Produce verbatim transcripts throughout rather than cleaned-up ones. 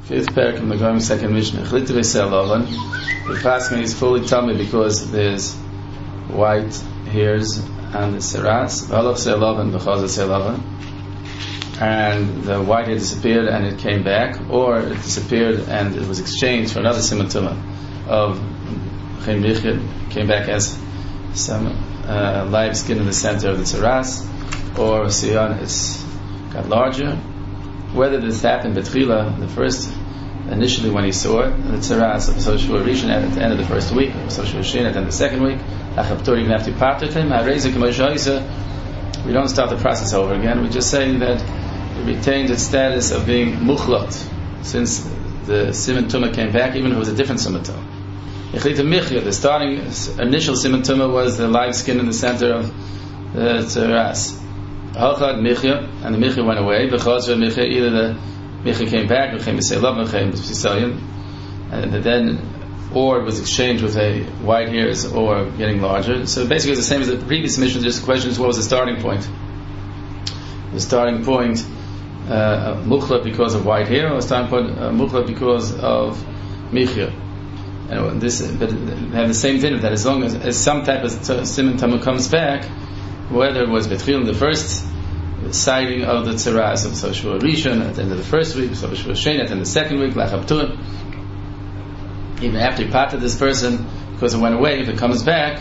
Fifth parak in the going second Mishnah. Chlit v'sel lavan. The fasting is fully tummy because there's white hairs on the seras. V'halav sel lavan v'chaz sel lavan. And the white hair disappeared and it came back, or it disappeared and it was exchanged for another siman tumah of chen michid, came back as some uh, live skin in the center of the seras, or siyan is got larger. Whether this happened betchila, the first, initially when he saw it, the tzaras of Soshua Rishon at the end of the first week, or Soshua Shin at the end of the second week, Achaptor, even after Patertim, Hareza K'moshe, we don't start the process over again, we just say that it retains its status of being muchlat, since the Siman Tumah came back, even if it was a different Siman Tumah. Echlita Michya, the starting initial Siman Tumah was the live skin in the center of the tzaras. Halchad Michya, and the Michya went away. B'chaz Michya, either the Michya came back, became a Seilav, became B'Sisayan, and then, or it was exchanged with a white hairs, or getting larger. So basically it's the same as the previous mission, just the question is what was the starting point? The starting point, uh, Mukhla because of white hair, or the starting point, uh, Mukhla because of Michya. And this, but they have the same thing, that as long as, as some type of Siman Tumah comes back, whether it was Betchil in the first sighting of the tzaras of Soshua Rishon at the end of the first week, Soshua Shein at the end of the second week, Lachaptur, even after he parted this person because it went away, if it comes back,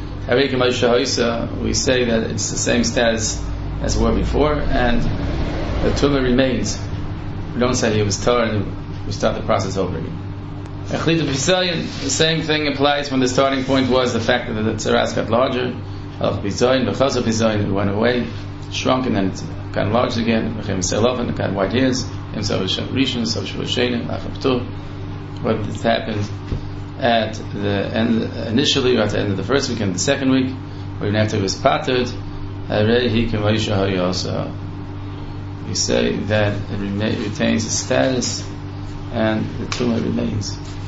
we say that it's the same status as it were before, and the tumah remains. We don't say he was tar and we start the process over again. The same thing applies when the starting point was the fact that the tzaras got larger. Of bizayin, because of bizayin, it went away, shrunk, and then it got enlarged again. Became selov, and it got white hairs. Himself rishon, so shvashena, lachaptur. What happened at the end, initially, or at the end of the first week and the second week, or even after it was patered, he can also. We say that it retains its status, and the tumah remains.